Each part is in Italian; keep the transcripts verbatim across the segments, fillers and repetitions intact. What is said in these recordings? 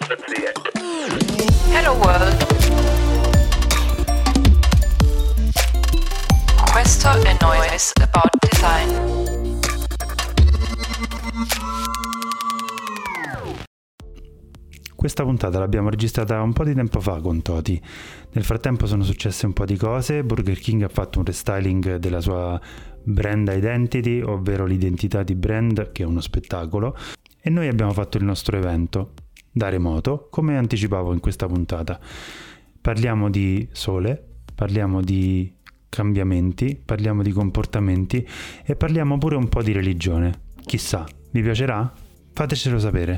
Hello world. Questo è Noise About Design. Questa puntata l'abbiamo registrata un po' di tempo fa con Toti. Nel frattempo sono successe un po' di cose. Burger King ha fatto un restyling della sua brand identity, ovvero l'identità di brand, che è uno spettacolo, e noi abbiamo fatto il nostro evento da remoto, come anticipavo in questa puntata. Parliamo di sole, parliamo di cambiamenti, parliamo di comportamenti e parliamo pure un po' di religione. Chissà, vi piacerà? Fatecelo sapere.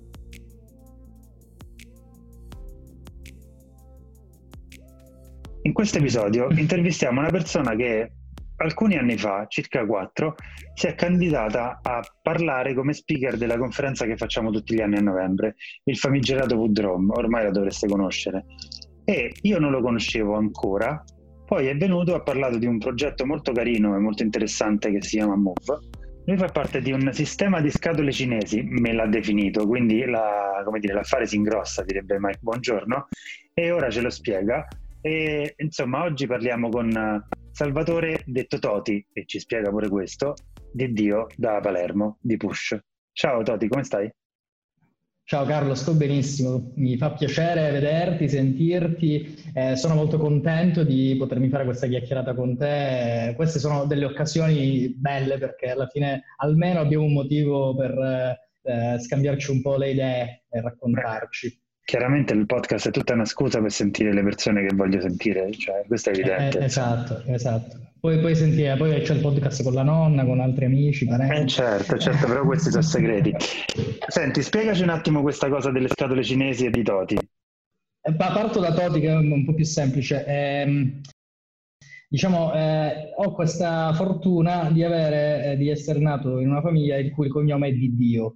In questo episodio intervistiamo una persona che alcuni anni fa, circa quattro, si è candidata a parlare come speaker della conferenza che facciamo tutti gli anni a novembre, il famigerato Woodrome, ormai la dovreste conoscere. E io non lo conoscevo ancora, poi è venuto, ha parlato di un progetto molto carino e molto interessante che si chiama Move. Lui fa parte di un sistema di scatole cinesi, me l'ha definito, quindi la, come dire, l'affare si ingrossa, direbbe Mike Buongiorno, e ora ce lo spiega. E insomma, oggi parliamo con Salvatore detto Toti, e ci spiega pure questo, di Dio da Palermo, di Push. Ciao Toti, come stai? Ciao Carlo, sto benissimo, mi fa piacere vederti, sentirti, eh, sono molto contento di potermi fare questa chiacchierata con te. Queste sono delle occasioni belle perché alla fine almeno abbiamo un motivo per eh, scambiarci un po' le idee e raccontarci. Chiaramente il podcast è tutta una scusa per sentire le persone che voglio sentire, cioè questo è evidente. Eh, esatto, esatto. Poi, poi sentire, poi c'è il podcast con la nonna, con altri amici, parenti. Eh certo, certo, però questi sono segreti. Senti, spiegaci un attimo questa cosa delle scatole cinesi e di Toti. Eh, parto da Toti, che è un po' più semplice. Eh, diciamo, eh, ho questa fortuna di avere, eh, di essere nato in una famiglia il cui cognome è di Dio.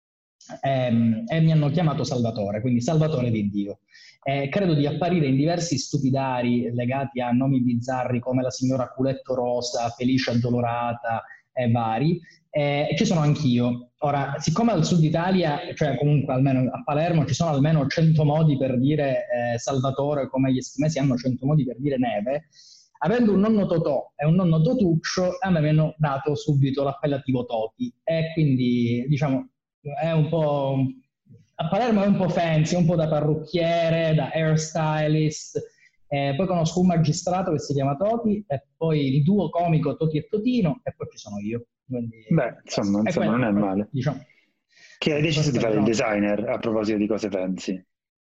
Eh, e mi hanno chiamato Salvatore, quindi Salvatore di Dio. Eh, credo di apparire in diversi stupidari legati a nomi bizzarri come la signora Culetto Rosa, Felice Addolorata e vari, e eh, ci sono anch'io. Ora, siccome al sud Italia, cioè comunque almeno a Palermo, ci sono almeno cento modi per dire eh, Salvatore, come gli eschimesi hanno cento modi per dire neve, avendo un nonno Totò e un nonno Totuccio, a me mi hanno dato subito l'appellativo Toti, e quindi diciamo è un po'... A Palermo è un po' fancy, un po' da parrucchiere, da hairstylist. Eh, poi conosco un magistrato che si chiama Toti, e poi il duo comico Toti e Totino, e poi ci sono io. Quindi, Beh, insomma, insomma quello, non è male. Diciamo, che hai deciso di fare il designer, a proposito di cose fancy?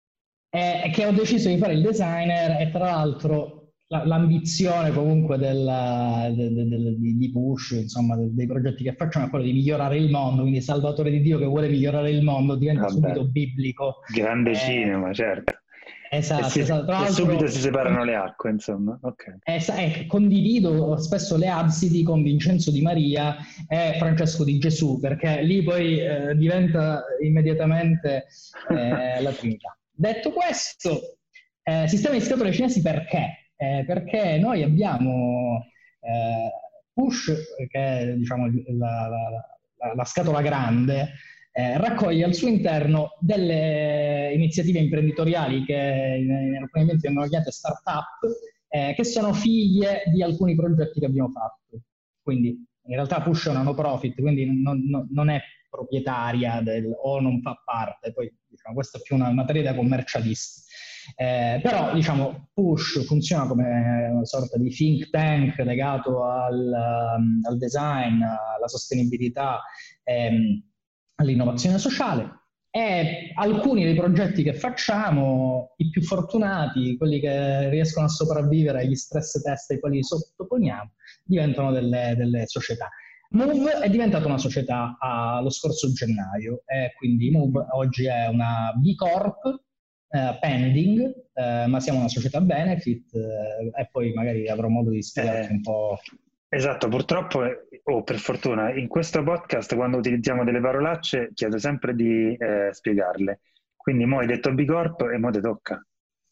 È che ho deciso di fare il designer, e tra l'altro la, l'ambizione comunque della, de, de, de, di, di Push, insomma, de, dei progetti che facciamo, è quello di migliorare il mondo, quindi Salvatore di Dio che vuole migliorare il mondo diventa Vabbè. subito biblico. Grande eh, cinema, certo. Esatto, e, si, esatto. Tra e subito si separano le acque, insomma. Okay. Eh, eh, condivido spesso le absidi con Vincenzo Di Maria e Francesco Di Gesù, perché lì poi eh, diventa immediatamente eh, la Trinità. Detto questo, eh, sistema di scatole cinesi perché? Eh, perché noi abbiamo eh, Push, che è diciamo, la, la, la scatola grande, eh, raccoglie al suo interno delle iniziative imprenditoriali che in, in alcuni momenti vengono chiamate start-up, eh, che sono figlie di alcuni progetti che abbiamo fatto. Quindi in realtà Push è una no profit, quindi non, non, non è proprietaria del, o non fa parte, poi diciamo, questa è più una materia da commercialisti. Eh, però diciamo Push funziona come una sorta di think tank legato al, um, al design, alla sostenibilità, ehm, all'innovazione sociale, e alcuni dei progetti che facciamo, i più fortunati, quelli che riescono a sopravvivere agli stress test ai quali sottoponiamo, diventano delle, delle società. Move è diventata una società ah, lo scorso gennaio, e quindi Move oggi è una B Corp, Uh, pending, uh, ma siamo una società benefit, uh, e poi magari avrò modo di spiegarti eh, un po'. Esatto, purtroppo, o per fortuna, in questo podcast quando utilizziamo delle parolacce chiedo sempre di eh, spiegarle. Quindi mo hai detto B Corp e mo te tocca.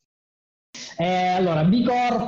Eh, allora, B Corp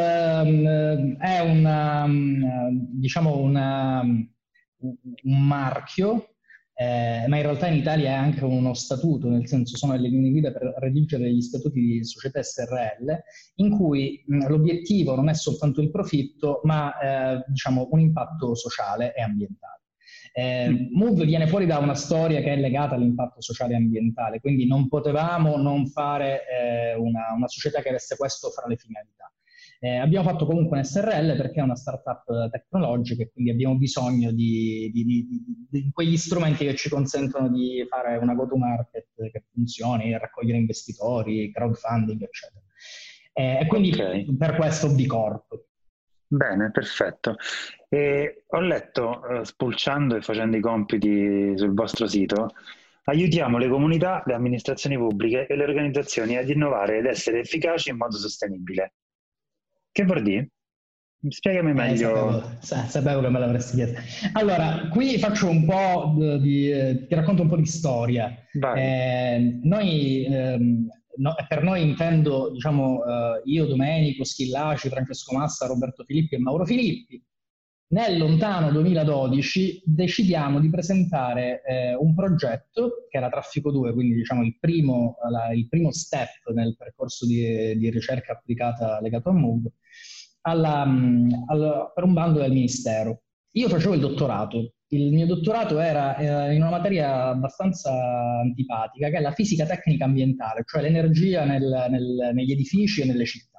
um, è una, um, diciamo una, um, un marchio eh, ma in realtà in Italia è anche uno statuto, nel senso sono le linee guida per redigere gli statuti di società S R L, in cui mh, l'obiettivo non è soltanto il profitto, ma eh, diciamo un impatto sociale e ambientale. Eh, Move viene fuori da una storia che è legata all'impatto sociale e ambientale, quindi non potevamo non fare eh, una, una società che avesse questo fra le finalità. Eh, abbiamo fatto comunque un S R L perché è una startup tecnologica e quindi abbiamo bisogno di, di, di, di quegli strumenti che ci consentono di fare una go-to-market che funzioni, raccogliere investitori, crowdfunding, eccetera. Eh, e quindi okay. Per questo B Corp. Bene, perfetto. E ho letto, uh, spulciando e facendo i compiti sul vostro sito, aiutiamo le comunità, le amministrazioni pubbliche e le organizzazioni ad innovare ed essere efficaci in modo sostenibile. Che vuol dire? Spiegami meglio. Eh, sapevo, sapevo che me l'avresti chiesto. Allora, qui faccio un po' di, eh, ti racconto un po' di storia. Eh, noi, ehm, no, per noi intendo, diciamo, eh, io, Domenico, Schillaci, Francesco Massa, Roberto Filippi e Mauro Filippi. Nel lontano duemiladodici decidiamo di presentare eh, un progetto che era Traffico due, quindi diciamo il primo, la, il primo step nel percorso di, di ricerca applicata legato a Move, alla, alla, per un bando del Ministero. Io facevo il dottorato. Il mio dottorato era eh, in una materia abbastanza antipatica, che è la fisica tecnica ambientale, cioè l'energia nel, nel, negli edifici e nelle città.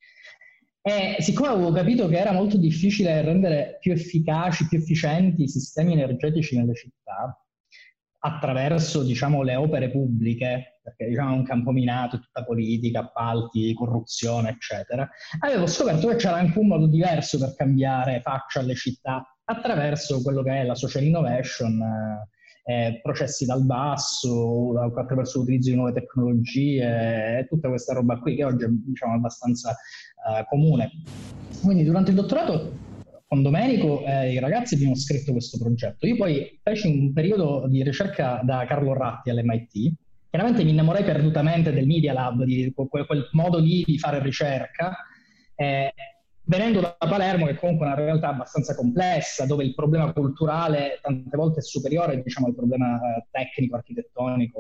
E siccome avevo capito che era molto difficile rendere più efficaci, più efficienti i sistemi energetici nelle città, attraverso, diciamo, le opere pubbliche, perché diciamo è un campo minato, tutta politica, appalti, corruzione, eccetera, avevo scoperto che c'era anche un modo diverso per cambiare faccia alle città, attraverso quello che è la social innovation, eh, processi dal basso, attraverso l'utilizzo di nuove tecnologie, e tutta questa roba qui che oggi è, diciamo, abbastanza eh, comune. Quindi durante il dottorato con Domenico e eh, i ragazzi abbiamo scritto questo progetto. Io poi feci un periodo di ricerca da Carlo Ratti all'M I T. Chiaramente mi innamorai perdutamente del Media Lab, di quel, quel modo lì di fare ricerca, eh, venendo da Palermo, che comunque è una realtà abbastanza complessa, dove il problema culturale tante volte è superiore, diciamo, al problema eh, tecnico, architettonico.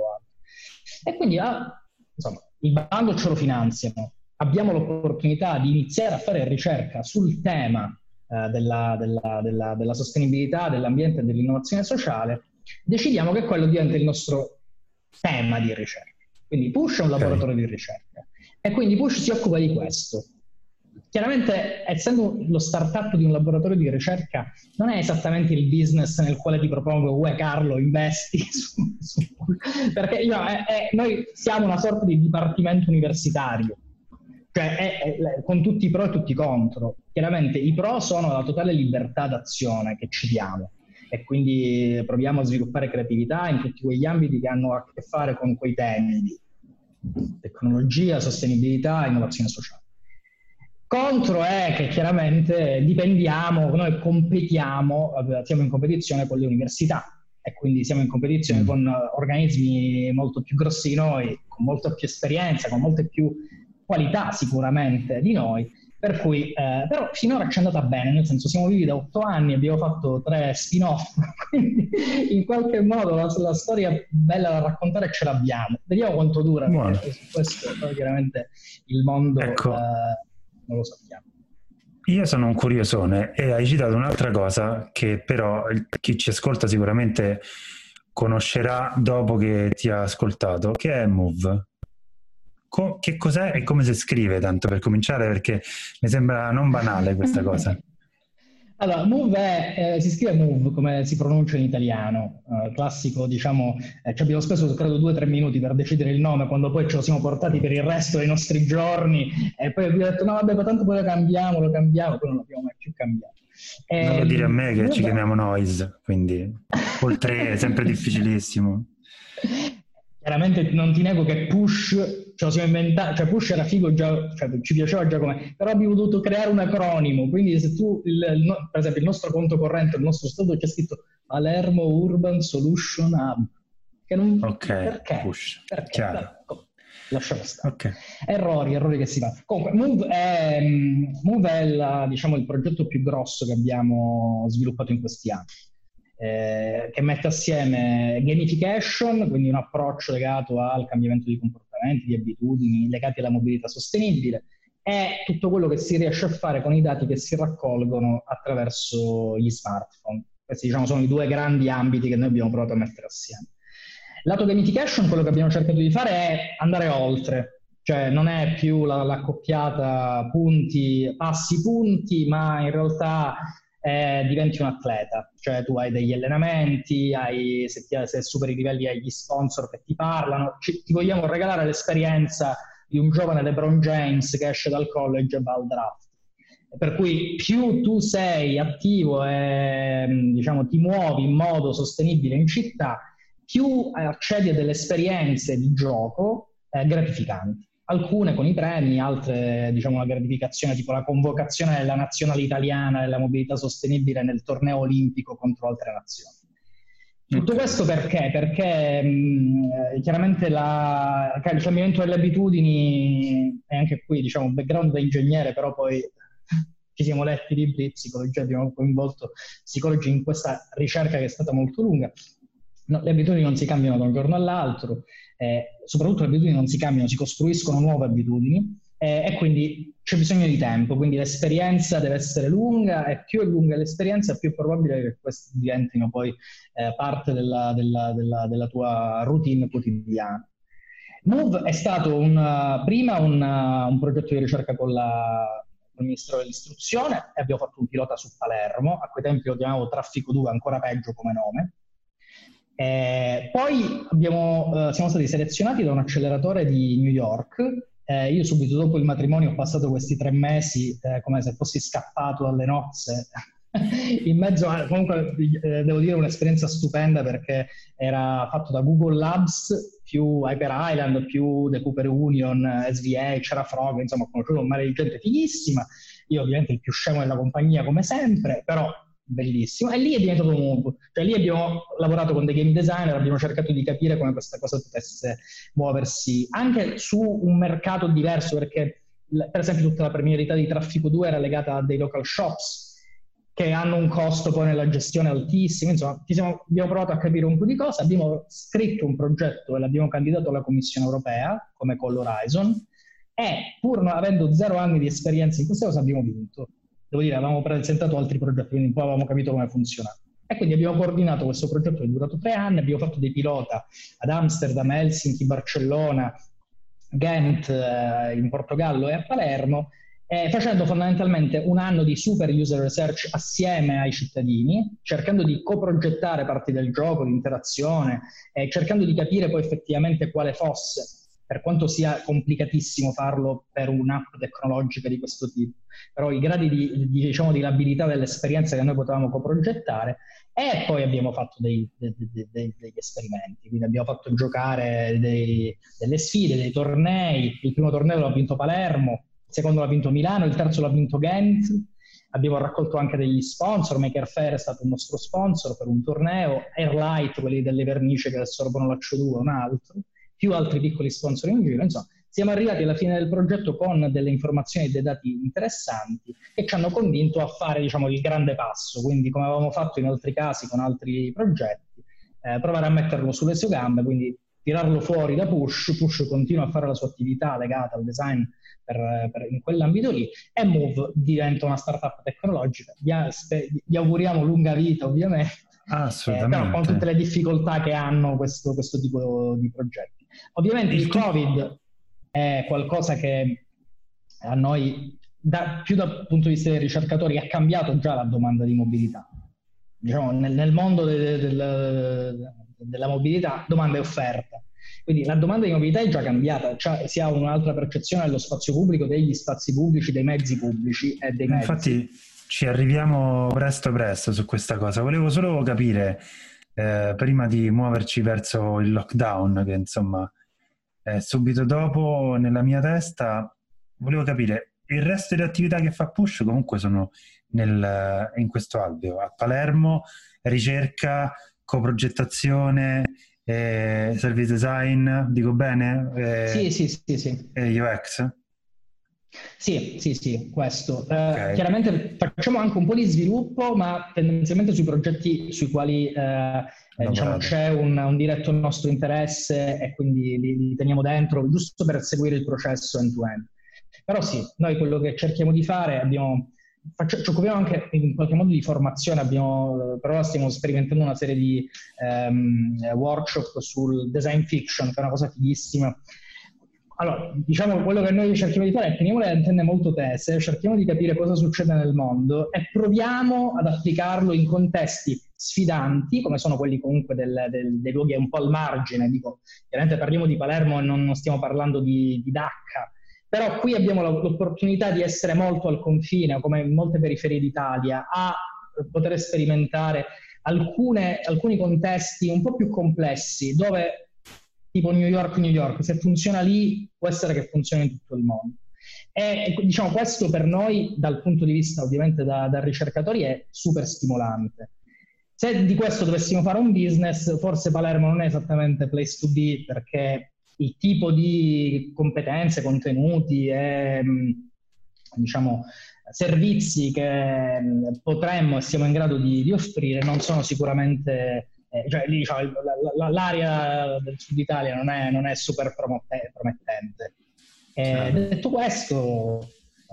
E quindi ah, insomma, il bando ce lo finanziano. Abbiamo l'opportunità di iniziare a fare ricerca sul tema eh, della, della, della, della sostenibilità, dell'ambiente e dell'innovazione sociale. Decidiamo che quello diventa il nostro tema di ricerca. Quindi Push è un laboratorio okay. di ricerca. E quindi Push si occupa di questo. Chiaramente, essendo lo startup di un laboratorio di ricerca, non è esattamente il business nel quale ti propongo, uè Carlo, investi, su, su, perché io, è, è, noi siamo una sorta di dipartimento universitario, cioè è, è, con tutti i pro e tutti i contro. Chiaramente i pro sono la totale libertà d'azione che ci diamo, e quindi proviamo a sviluppare creatività in tutti quegli ambiti che hanno a che fare con quei temi di tecnologia, sostenibilità e innovazione sociale. Contro è che chiaramente dipendiamo, noi competiamo, siamo in competizione con le università e quindi siamo in competizione mm. con organismi molto più grossi di noi, con molta più esperienza, con molte più qualità sicuramente di noi, per cui eh, però finora ci è andata bene, nel senso siamo vivi da otto anni, abbiamo fatto tre spin-off, quindi in qualche modo la, la storia bella da raccontare ce l'abbiamo. Vediamo quanto dura, perché su questo poi chiaramente il mondo... Ecco. Eh, non lo sappiamo. Io sono un curiosone e hai citato un'altra cosa che però chi ci ascolta sicuramente conoscerà dopo che ti ha ascoltato, che è Move. Co- che cos'è e come si scrive, tanto per cominciare, perché mi sembra non banale questa cosa. Allora, Move è, eh, si scrive Move, come si pronuncia in italiano, eh, classico, diciamo, eh, ci abbiamo speso, credo, due o tre minuti per decidere il nome, quando poi ce lo siamo portati per il resto dei nostri giorni, e poi abbiamo detto, no vabbè, ma tanto poi lo cambiamo, lo cambiamo, poi non l'abbiamo mai più cambiato. E, non lo dire a me che Move... ci chiamiamo Noise, quindi oltre è sempre difficilissimo. Chiaramente non ti nego che Push ce lo siamo inventato, cioè Push era figo già, cioè ci piaceva già come, però abbiamo dovuto creare un acronimo, quindi se tu, il, il, per esempio il nostro conto corrente, il nostro stato c'è scritto Palermo Urban Solution Hub, che non... Ok, perché? Push, perché? chiaro. Ecco, lasciamo stare. Okay. Errori, errori che si fanno. Comunque, Move è, Move è la, diciamo, il progetto più grosso che abbiamo sviluppato in questi anni. eh, che mette assieme gamification, quindi un approccio legato al cambiamento di comportamenti, di abitudini legati alla mobilità sostenibile, e tutto quello che si riesce a fare con i dati che si raccolgono attraverso gli smartphone. Questi, diciamo, sono i due grandi ambiti che noi abbiamo provato a mettere assieme. Lato gamification, quello che abbiamo cercato di fare è andare oltre, cioè non è più la, l'accoppiata punti, passi punti, ma in realtà eh, diventi un atleta, cioè tu hai degli allenamenti, hai, se, ti, se superi i livelli hai gli sponsor che ti parlano, ci, ti vogliamo regalare l'esperienza di un giovane LeBron James che esce dal college e va al draft. Per cui più tu sei attivo e, diciamo, ti muovi in modo sostenibile in città, più accedi a delle esperienze di gioco eh, gratificanti. Alcune con i premi, altre, diciamo, una gratificazione tipo la convocazione della nazionale italiana della mobilità sostenibile nel torneo olimpico contro altre nazioni. Tutto questo perché? Perché mh, chiaramente la, il cambiamento delle abitudini è anche qui, diciamo, un background da ingegnere, però poi ci siamo letti libri di psicologia, abbiamo coinvolto psicologi in questa ricerca che è stata molto lunga. No, le abitudini non si cambiano da un giorno all'altro, eh, soprattutto le abitudini non si cambiano, si costruiscono nuove abitudini eh, e quindi c'è bisogno di tempo, quindi l'esperienza deve essere lunga e più è lunga l'esperienza più è probabile che queste diventino poi eh, parte della, della, della, della tua routine quotidiana. Move è stato un, prima un, un progetto di ricerca con la il Ministero dell'Istruzione e abbiamo fatto un pilota su Palermo, a quei tempi lo chiamavo Traffico due, ancora peggio come nome. Eh, poi abbiamo, eh, siamo stati selezionati da un acceleratore di New York. Eh, io subito dopo il matrimonio ho passato questi tre mesi eh, come se fossi scappato dalle nozze in mezzo a, comunque eh, devo dire un'esperienza stupenda perché era fatto da Google Labs più Hyper Island più The Cooper Union, S V A, c'era Frog, insomma ho conosciuto un mare di gente fighissima, io ovviamente il più scemo della compagnia come sempre, però bellissimo, e lì è diventato Move, cioè lì abbiamo lavorato con dei game designer, abbiamo cercato di capire come questa cosa potesse muoversi anche su un mercato diverso, perché per esempio tutta la premialità di Traffico due era legata a dei local shops che hanno un costo poi nella gestione altissimo, insomma ci siamo, abbiamo provato a capire un po' di cose, abbiamo scritto un progetto e l'abbiamo candidato alla Commissione Europea come Call Horizon e pur non avendo zero anni di esperienza in questa cosa abbiamo vinto. Devo dire, avevamo presentato altri progetti, quindi un po' avevamo capito come funzionava. E quindi abbiamo coordinato questo progetto che è durato tre anni, abbiamo fatto dei pilota ad Amsterdam, Helsinki, Barcellona, Ghent eh, in Portogallo e a Palermo, eh, facendo fondamentalmente un anno di super user research assieme ai cittadini, cercando di coprogettare parti del gioco, l'interazione, eh, cercando di capire poi effettivamente quale fosse, per quanto sia complicatissimo farlo per un'app tecnologica di questo tipo, però i gradi di, di, diciamo, di labilità dell'esperienza che noi potevamo coprogettare, e poi abbiamo fatto dei, dei, dei, dei, degli esperimenti, quindi abbiamo fatto giocare dei, delle sfide, dei tornei. Il primo torneo l'ha vinto Palermo, il secondo l'ha vinto Milano, il terzo l'ha vinto Ghent. Abbiamo raccolto anche degli sponsor, Maker Faire è stato il nostro sponsor per un torneo, Airlight, quelli delle vernici che assorbono l'H due, un altro, più altri piccoli sponsor in giro, insomma. Siamo arrivati alla fine del progetto con delle informazioni e dei dati interessanti che ci hanno convinto a fare, diciamo, il grande passo, quindi come avevamo fatto in altri casi con altri progetti, eh, provare a metterlo sulle sue gambe, quindi tirarlo fuori da Push, Push continua a fare la sua attività legata al design per, per, in quell'ambito lì, e Move diventa una startup tecnologica. Gli, gli auguriamo lunga vita ovviamente, assolutamente. Eh, però con tutte le difficoltà che hanno questo, questo tipo di progetti. Ovviamente il, il Covid è qualcosa che a noi, da, più dal punto di vista dei ricercatori, ha cambiato già la domanda di mobilità. Diciamo, nel, nel mondo de, de, de, della mobilità, domanda e offerta. Quindi la domanda di mobilità è già cambiata, cioè si ha un'altra percezione dello spazio pubblico, degli spazi pubblici, dei mezzi pubblici e dei mezzi. Infatti ci arriviamo presto presto su questa cosa. Volevo solo capire, eh, prima di muoverci verso il lockdown, che insomma Eh, subito dopo nella mia testa, volevo capire il resto delle attività che fa Push comunque sono nel, in questo alveo a Palermo: ricerca, coprogettazione, eh, service design, dico bene? Eh, sì, sì, sì, sì. E U X? Sì, sì, sì, questo. Eh, Ok. chiaramente facciamo anche un po' di sviluppo, ma tendenzialmente sui progetti sui quali eh, eh, diciamo, Lavorate. c'è un, un diretto nostro interesse e quindi li, li teniamo dentro, giusto per seguire il processo end-to-end. Però sì, noi quello che cerchiamo di fare, abbiamo, faccio- ci occupiamo anche in qualche modo di formazione, abbiamo, però stiamo sperimentando una serie di ehm, workshop sul design fiction, che è una cosa fighissima. Allora, diciamo quello che noi cerchiamo di fare è teniamo le antenne molto tese, cerchiamo di capire cosa succede nel mondo e proviamo ad applicarlo in contesti sfidanti, come sono quelli comunque del, del, dei luoghi un po' al margine. Dico, chiaramente parliamo di Palermo e non, non stiamo parlando di, di Dacca, però qui abbiamo l'opportunità di essere molto al confine, come in molte periferie d'Italia, a poter sperimentare alcune, alcuni contesti un po' più complessi, dove tipo New York, New York, se funziona lì può essere che funzioni in tutto il mondo. E diciamo questo per noi, dal punto di vista ovviamente da, da ricercatori, è super stimolante. Se di questo dovessimo fare un business, forse Palermo non è esattamente place to be, perché il tipo di competenze, contenuti e diciamo servizi che potremmo e siamo in grado di, di offrire non sono sicuramente eh, cioè, lì, diciamo, la, la, l'area del sud Italia non è, non è super promote, promettente. Eh, Chiaro. detto questo,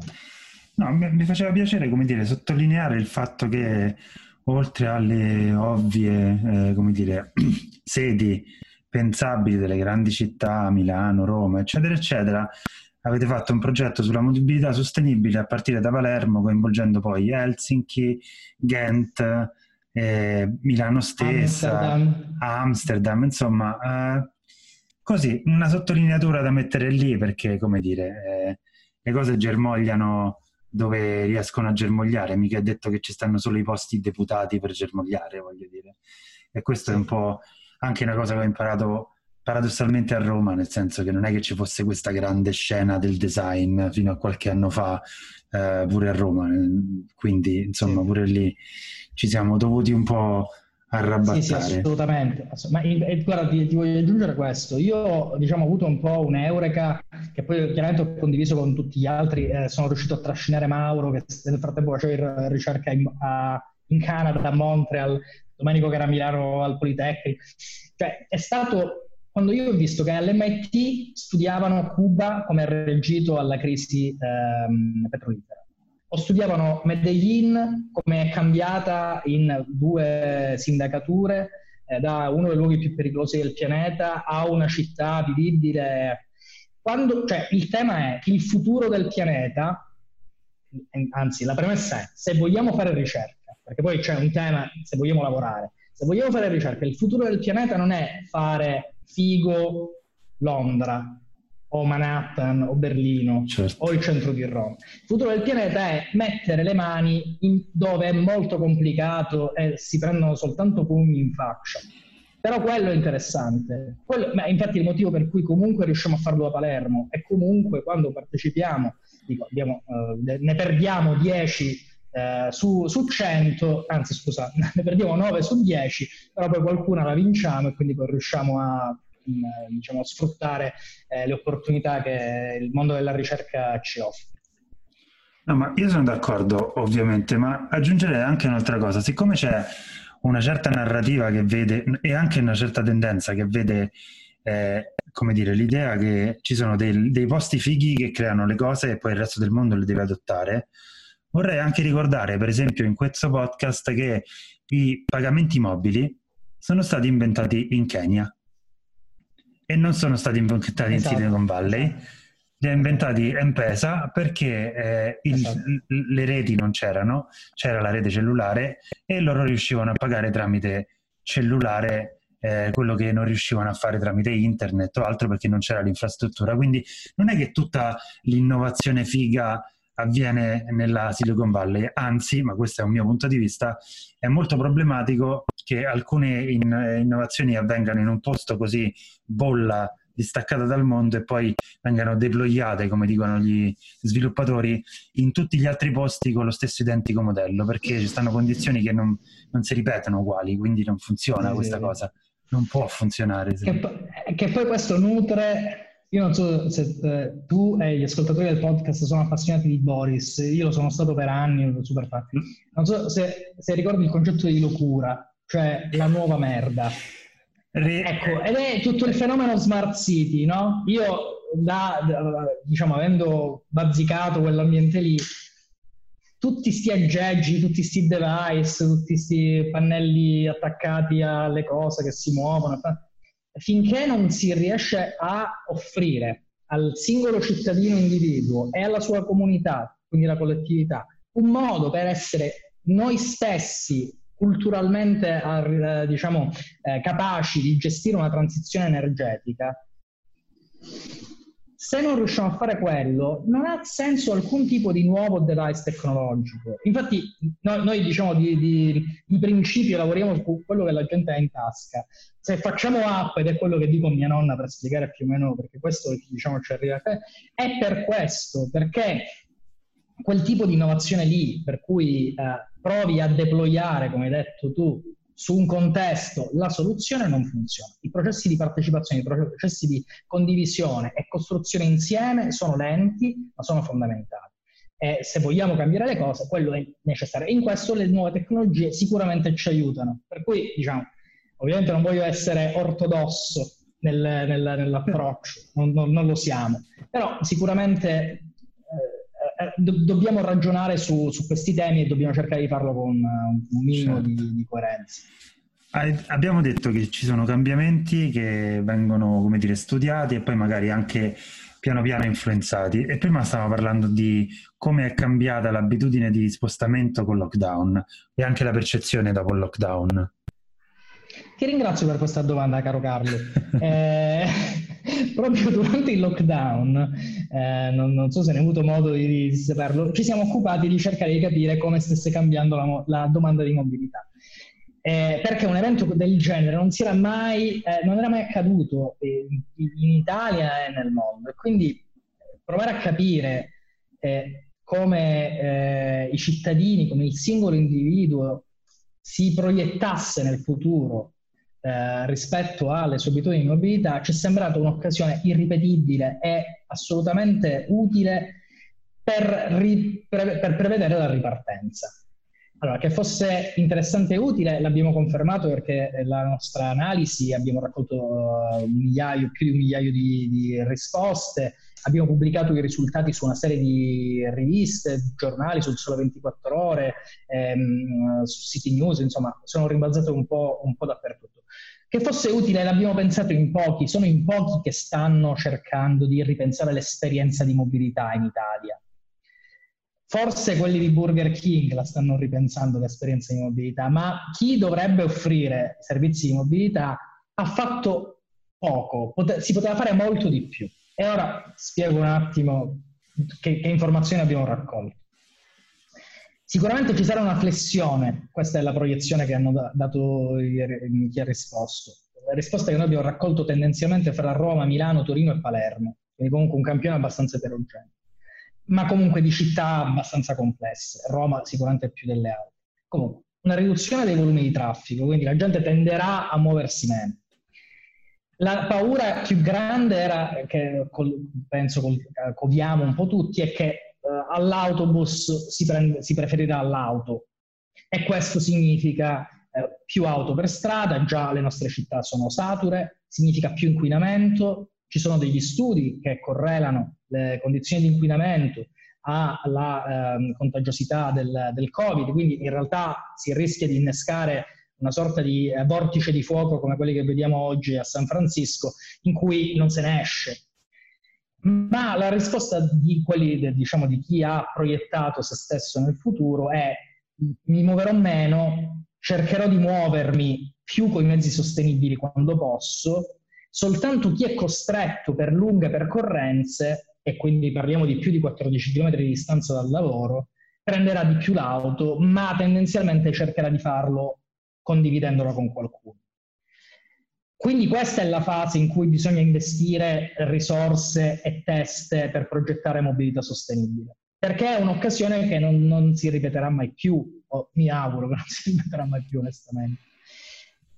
No, mi mi faceva piacere, come dire, sottolineare il fatto che oltre alle ovvie, eh, come dire, sedi pensabili delle grandi città, Milano, Roma, eccetera, eccetera, avete fatto un progetto sulla mobilità sostenibile a partire da Palermo, coinvolgendo poi Helsinki, Ghent, eh, Milano stessa, Amsterdam, Amsterdam, insomma, eh, così, una sottolineatura da mettere lì perché, come dire, eh, le cose germogliano dove riescono a germogliare, mica è detto che ci stanno solo i posti deputati per germogliare, voglio dire. E questo è un sì. po' anche una cosa che ho imparato paradossalmente a Roma, nel senso che non è che ci fosse questa grande scena del design fino a qualche anno fa, eh, pure a Roma, quindi insomma Sì. pure lì ci siamo dovuti un po' Sì, sì, arrabattare. assolutamente. Ass- Ma in- e guarda, ti, ti voglio aggiungere questo. Io, diciamo, ho avuto un po' un'eureka che poi chiaramente ho condiviso con tutti gli altri. Eh, sono riuscito a trascinare Mauro, che nel frattempo faceva ir- ricerca in, a- in Canada, a Montreal, Domenico che era a Milano al Politecnico. Cioè, è stato quando io ho visto che all'M I T studiavano Cuba come ha reagito alla crisi ehm, petrolifera o studiavano Medellin come è cambiata in due sindacature eh, da uno dei luoghi più pericolosi del pianeta a una città vivibile. Quando, cioè, il tema è il futuro del pianeta, anzi la premessa è se vogliamo fare ricerca, perché poi c'è un tema se vogliamo lavorare, se vogliamo fare ricerca, il futuro del pianeta non è fare figo Londra o Manhattan o Berlino Certo. o il centro di Roma. Il futuro del pianeta è mettere le mani in, dove è molto complicato e si prendono soltanto pugni in faccia. Però quello è interessante. Quello, ma infatti il motivo per cui comunque riusciamo a farlo a Palermo e comunque quando partecipiamo, dico, abbiamo, eh, ne perdiamo dieci eh, su, su cento, anzi scusa, ne perdiamo nove su dieci, però poi qualcuna la vinciamo e quindi poi riusciamo a diciamo, sfruttare eh, le opportunità che il mondo della ricerca ci offre. No, ma io sono d'accordo, ovviamente, ma aggiungerei anche un'altra cosa. Siccome c'è una certa narrativa che vede, e anche una certa tendenza che vede, eh, come dire, l'idea che ci sono dei, dei posti fighi che creano le cose e poi il resto del mondo le deve adottare, vorrei anche ricordare, per esempio, in questo podcast che i pagamenti mobili sono stati inventati in Kenya e non sono stati inventati in Esatto, Silicon Valley. esatto, Li ha esatto, inventati M-Pesa perché eh, il- esatto. le reti non c'erano, c'era la rete cellulare e loro riuscivano a pagare tramite cellulare eh, quello che non riuscivano a fare tramite internet o altro perché non c'era l'infrastruttura. Quindi non è che tutta l'innovazione figa avviene nella Silicon Valley, anzi, ma questo è un mio punto di vista, è molto problematico che alcune in- innovazioni avvengano in un posto così bolla, distaccata dal mondo e poi vengano deployate, come dicono gli sviluppatori, in tutti gli altri posti con lo stesso identico modello, perché ci stanno condizioni che non, non si ripetono uguali, quindi non funziona Sì, sì, questa sì. cosa, non può funzionare. Che, secondo po- che poi questo nutre Io non so se eh, tu e gli ascoltatori del podcast sono appassionati di Boris, io lo sono stato per anni, super fan. Non so se, se ricordi il concetto di locura, cioè la nuova merda. Re... Ecco, ed è tutto il fenomeno Smart City, no? Io, da, da, diciamo, avendo bazzicato quell'ambiente lì, tutti sti aggeggi, tutti sti device, tutti sti pannelli attaccati alle cose che si muovono, finché non si riesce a offrire al singolo cittadino individuo e alla sua comunità, quindi la collettività, un modo per essere noi stessi culturalmente eh, diciamo, eh, capaci di gestire una transizione energetica, se non riusciamo a fare quello, non ha senso alcun tipo di nuovo device tecnologico. Infatti noi, noi diciamo di, di, di principio lavoriamo su quello che la gente ha in tasca. Se facciamo app, ed è quello che dico a mia nonna per spiegare più o meno, perché questo diciamo ci arriva a te, è per questo, perché quel tipo di innovazione lì, per cui eh, provi a deployare, come hai detto tu, su un contesto, la soluzione non funziona. I processi di partecipazione, i processi di condivisione e costruzione insieme sono lenti, ma sono fondamentali. E se vogliamo cambiare le cose, quello è necessario. E in questo le nuove tecnologie sicuramente ci aiutano. Per cui, diciamo, ovviamente non voglio essere ortodosso nel, nel, nell'approccio, non, non, non lo siamo, però sicuramente Do- dobbiamo ragionare su, su questi temi e dobbiamo cercare di farlo con uh, un minimo certo. di, di coerenza. Abbiamo detto che ci sono cambiamenti che vengono, come dire, studiati e poi magari anche piano piano influenzati, e prima stavamo parlando di come è cambiata l'abitudine di spostamento con il lockdown e anche la percezione dopo il lockdown. Ti ringrazio per questa domanda, caro Carlo. eh, proprio durante il lockdown, eh, non, non so se ne hai avuto modo di, di saperlo, ci siamo occupati di cercare di capire come stesse cambiando la, la domanda di mobilità. Eh, perché un evento del genere non, si era, mai, eh, non era mai accaduto in, in Italia e nel mondo. E quindi provare a capire eh, come eh, i cittadini, come il singolo individuo si proiettasse nel futuro eh, rispetto alle sue abitudini di mobilità, ci è sembrata un'occasione irripetibile e assolutamente utile per, ri, per, per prevedere la ripartenza. Allora, che fosse interessante e utile l'abbiamo confermato perché la nostra analisi, abbiamo raccolto un migliaio, più di un migliaio di, di risposte, abbiamo pubblicato i risultati su una serie di riviste, giornali, sul Sole ventiquattro Ore, ehm, su siti news, insomma, sono rimbalzate un po', un po' dappertutto. Che fosse utile l'abbiamo pensato in pochi, sono in pochi che stanno cercando di ripensare l'esperienza di mobilità in Italia. Forse quelli di Burger King la stanno ripensando l'esperienza di mobilità, ma chi dovrebbe offrire servizi di mobilità ha fatto poco, Pote- si poteva fare molto di più. E ora spiego un attimo che, che informazioni abbiamo raccolto. Sicuramente ci sarà una flessione, questa è la proiezione che hanno dato chi ha risposto. La risposta che noi abbiamo raccolto tendenzialmente fra Roma, Milano, Torino e Palermo, quindi comunque un campione abbastanza eterogeneo, ma comunque di città abbastanza complesse. Roma sicuramente più delle altre. Comunque, una riduzione dei volumi di traffico, quindi la gente tenderà a muoversi meno. La paura più grande era, che col, penso col, coviamo un po' tutti, è che uh, all'autobus si, prende, si preferirà l'auto, e questo significa eh, più auto per strada, già le nostre città sono sature, significa più inquinamento. Ci sono degli studi che correlano le condizioni di inquinamento alla eh, contagiosità del, del Covid, quindi in realtà si rischia di innescare una sorta di eh, vortice di fuoco come quelli che vediamo oggi a San Francisco, in cui non se ne esce. Ma la risposta di quelli, diciamo, di chi ha proiettato se stesso nel futuro è: mi muoverò meno, cercherò di muovermi più con i mezzi sostenibili quando posso. Soltanto chi è costretto per lunghe percorrenze, e quindi parliamo di più di quattordici chilometri di distanza dal lavoro, prenderà di più l'auto, ma tendenzialmente cercherà di farlo condividendola con qualcuno. Quindi questa è la fase in cui bisogna investire risorse e teste per progettare mobilità sostenibile, perché è un'occasione che non, non si ripeterà mai più, o mi auguro che non si ripeterà mai più onestamente.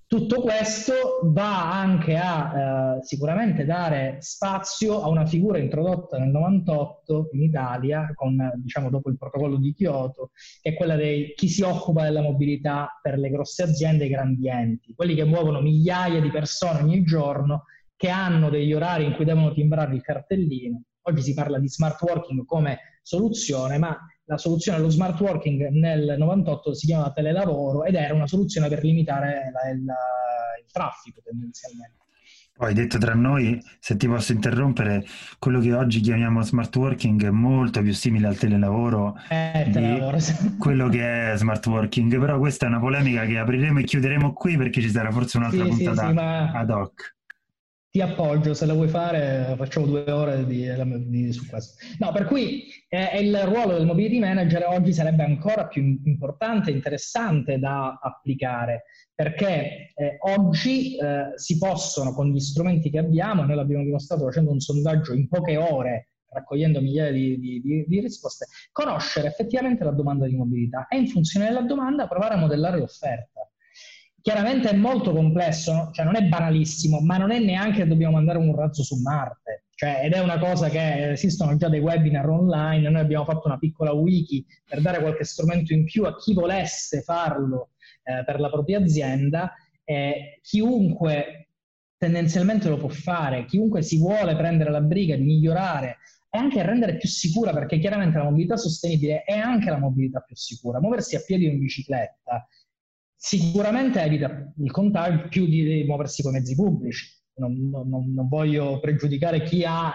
Tutto questo va anche a eh, sicuramente dare spazio a una figura introdotta nel novantotto in Italia, con, diciamo, dopo il protocollo di Kyoto, che è quella di chi si occupa della mobilità per le grosse aziende e i grandi enti, quelli che muovono migliaia di persone ogni giorno, che hanno degli orari in cui devono timbrare il cartellino. Oggi si parla di smart working come soluzione, ma la soluzione allo smart working nel novantotto si chiamava telelavoro ed era una soluzione per limitare la, il, il traffico tendenzialmente. Poi, detto tra noi, se ti posso interrompere, quello che oggi chiamiamo smart working è molto più simile al telelavoro eh, di telelavoro. quello che è smart working, però questa è una polemica che apriremo e chiuderemo qui perché ci sarà forse un'altra sì, puntata sì, sì, ma... ad hoc. Ti appoggio, se la vuoi fare facciamo due ore di, di, su questo. No, per cui eh, il ruolo del mobility manager oggi sarebbe ancora più importante e interessante da applicare, perché eh, oggi eh, si possono, con gli strumenti che abbiamo, e noi l'abbiamo dimostrato facendo un sondaggio in poche ore, raccogliendo migliaia di, di, di, di risposte, conoscere effettivamente la domanda di mobilità e in funzione della domanda provare a modellare l'offerta. Chiaramente è molto complesso, cioè non è banalissimo, ma non è neanche che dobbiamo mandare un razzo su Marte. Cioè, ed è una cosa che esistono già dei webinar online, noi abbiamo fatto una piccola wiki per dare qualche strumento in più a chi volesse farlo eh, per la propria azienda. Eh, chiunque tendenzialmente lo può fare, chiunque si vuole prendere la briga di migliorare e anche rendere più sicura, perché chiaramente la mobilità sostenibile è anche la mobilità più sicura. Muoversi a piedi o in bicicletta sicuramente evita il contagio più di muoversi con mezzi pubblici. Non, non, non voglio pregiudicare chi ha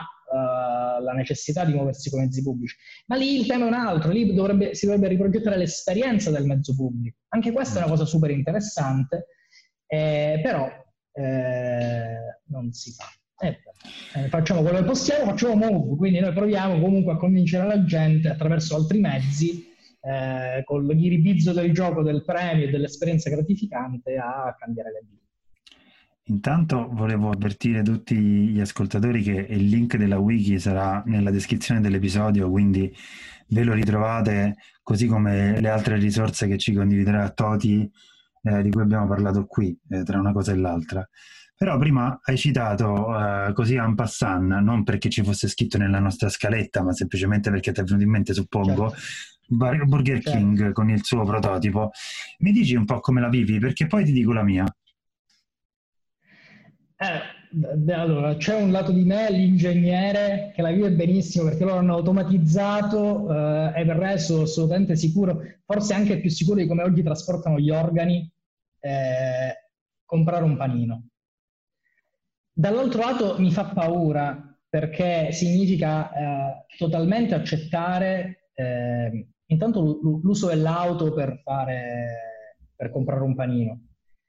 uh, la necessità di muoversi con mezzi pubblici, ma lì il tema è un altro, lì dovrebbe, si dovrebbe riprogettare l'esperienza del mezzo pubblico. Anche questa è una cosa super interessante, eh, però eh, non si fa. Eh, eh, facciamo quello che possiamo, facciamo move, quindi noi proviamo comunque a convincere la gente attraverso altri mezzi, Eh, con l'iribizzo del gioco, del premio e dell'esperienza gratificante a cambiare le vite. Intanto volevo avvertire tutti gli ascoltatori che il link della wiki sarà nella descrizione dell'episodio, quindi ve lo ritrovate, così come le altre risorse che ci condividerà Toti, eh, di cui abbiamo parlato qui, eh, tra una cosa e l'altra. Però prima hai citato eh, così en passant, non perché ci fosse scritto nella nostra scaletta, ma semplicemente perché ti è venuto in mente, suppongo, certo. Burger King, certo, con il suo prototipo. Mi dici un po' come la vivi? Perché poi ti dico la mia. Eh, allora, c'è un lato di me, l'ingegnere, che la vive benissimo perché loro hanno automatizzato eh, e per resto assolutamente sicuro, forse anche più sicuro di come oggi trasportano gli organi, eh, comprare un panino. Dall'altro lato mi fa paura perché significa eh, totalmente accettare eh, intanto l'uso dell'auto per fare, per comprare un panino.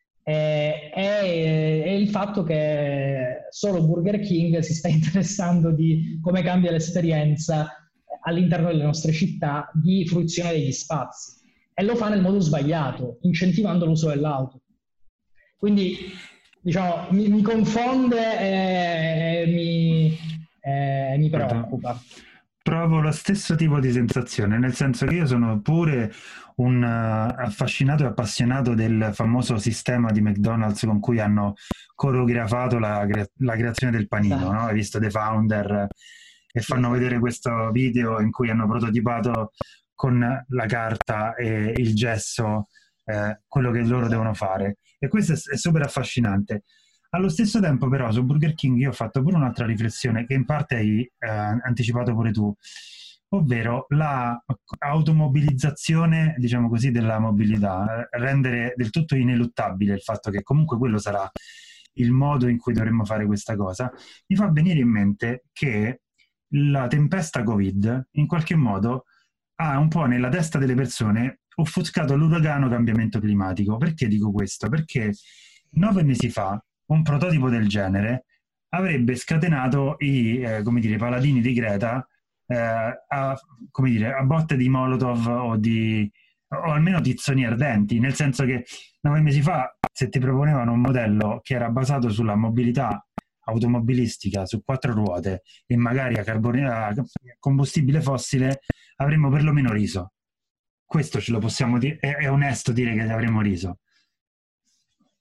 E, e, e il fatto che solo Burger King si sta interessando di come cambia l'esperienza all'interno delle nostre città di fruizione degli spazi, e lo fa nel modo sbagliato, incentivando l'uso dell'auto. Quindi diciamo mi, mi confonde e, e mi, e mi preoccupa. Provo lo stesso tipo di sensazione, nel senso che io sono pure un uh, affascinato e appassionato del famoso sistema di McDonald's con cui hanno coreografato la, la creazione del panino, esatto. No? Hai visto The Founder e fanno esatto. vedere questo video in cui hanno prototipato con la carta e il gesso eh, quello che loro esatto. devono fare, e questo è, è super affascinante. Allo stesso tempo però su Burger King io ho fatto pure un'altra riflessione che in parte hai eh, anticipato pure tu, ovvero la automobilizzazione, diciamo così, della mobilità, rendere del tutto ineluttabile il fatto che comunque quello sarà il modo in cui dovremmo fare questa cosa. Mi fa venire in mente che la tempesta Covid in qualche modo ha un po' nella testa delle persone offuscato l'uragano cambiamento climatico. Perché dico questo? Perché nove mesi fa un prototipo del genere avrebbe scatenato i eh, come dire, paladini di Greta eh, a, come dire, a botte di Molotov o, di, o almeno tizzoni ardenti, nel senso che nove mesi fa se ti proponevano un modello che era basato sulla mobilità automobilistica su quattro ruote e magari a, carbone, a combustibile fossile, avremmo perlomeno riso. Questo ce lo possiamo dire, è, è onesto dire che avremmo riso.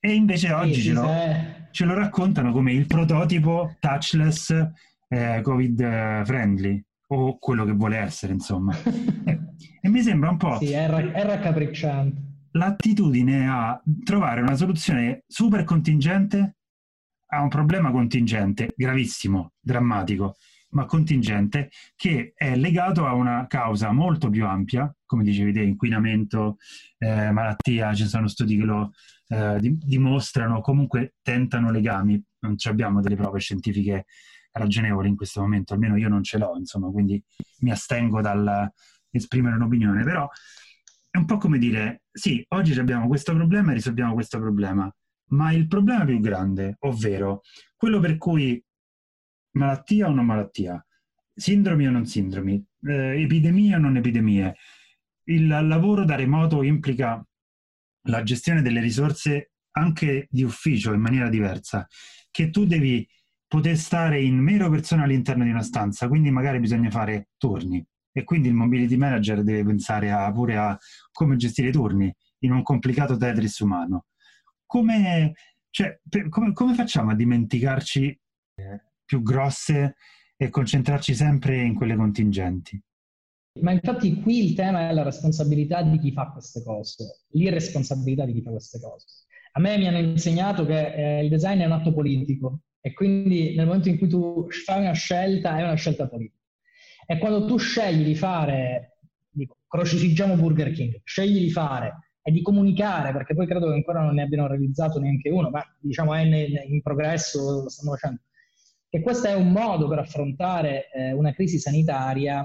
E invece oggi sì, ce, sì, lo, se... ce lo raccontano come il prototipo touchless eh, Covid friendly, o quello che vuole essere, insomma. E, e mi sembra un po' sì, è, ra- è raccapricciante. l'attitudine a trovare una soluzione super contingente a un problema contingente, gravissimo, drammatico, ma contingente, che è legato a una causa molto più ampia, come dicevi te, inquinamento, eh, malattia, ci sono studi che lo eh, di- dimostrano, comunque tentano legami, non ci abbiamo delle prove scientifiche ragionevoli in questo momento, almeno io non ce l'ho, insomma, quindi mi astengo dal esprimere un'opinione, però è un po' come dire, sì, oggi abbiamo questo problema e risolviamo questo problema, ma il problema più grande, ovvero quello per cui malattia o non malattia, sindromi o non sindromi, eh, epidemie o non epidemie, il lavoro da remoto implica la gestione delle risorse anche di ufficio in maniera diversa, che tu devi poter stare in meno persone all'interno di una stanza, quindi magari bisogna fare turni e quindi il mobility manager deve pensare a, pure a come gestire i turni in un complicato Tetris umano. Come, cioè, per, come, come facciamo a dimenticarci eh, più grosse e concentrarci sempre in quelle contingenti? Ma infatti qui il tema è la responsabilità di chi fa queste cose, l'irresponsabilità di chi fa queste cose. A me mi hanno insegnato che eh, il design è un atto politico e quindi nel momento in cui tu fai una scelta è una scelta politica. E quando tu scegli di fare, dico, crocifiggiamo Burger King, scegli di fare e di comunicare, perché poi credo che ancora non ne abbiano realizzato neanche uno, ma diciamo è in, in progresso, lo stanno facendo, che questo è un modo per affrontare eh, una crisi sanitaria,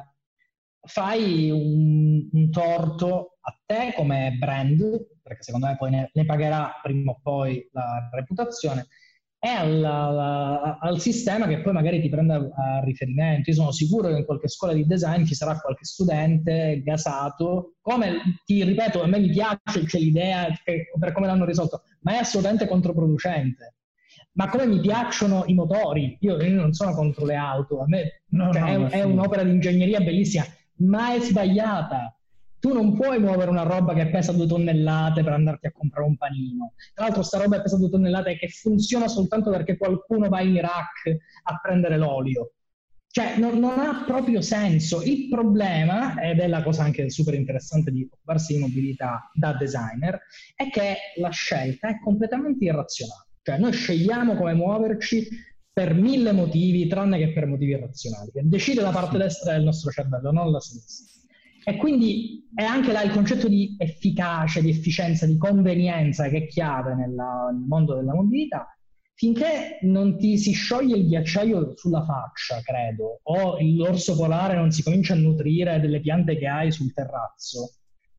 fai un, un torto a te come brand, perché secondo me poi ne, ne pagherà prima o poi la reputazione, e al, al, al sistema che poi magari ti prende a, a riferimento. Io sono sicuro che in qualche scuola di design ci sarà qualche studente gasato, come ti ripeto, a me mi piace, c'è l'idea che, per come l'hanno risolto, ma è assolutamente controproducente. Ma come mi piacciono i motori, io, io non sono contro le auto, a me No, cioè, no, ma è, è sì. un'opera di ingegneria bellissima, ma è sbagliata. Tu non puoi muovere una roba che pesa due tonnellate per andarti a comprare un panino. Tra l'altro sta roba che pesa due tonnellate e che funziona soltanto perché qualcuno va in Iraq a prendere l'olio. Cioè, non, non ha proprio senso. Il problema, ed è la cosa anche super interessante di occuparsi di mobilità da designer, è che la scelta è completamente irrazionale. Cioè, noi scegliamo come muoverci per mille motivi, tranne che per motivi irrazionali. Decide la parte destra del nostro cervello, non la sinistra. E quindi è anche là il concetto di efficacia, di efficienza, di convenienza che è chiave nella, nel mondo della mobilità. Finché non ti si scioglie il ghiacciaio sulla faccia, credo, o l'orso polare non si comincia a nutrire delle piante che hai sul terrazzo,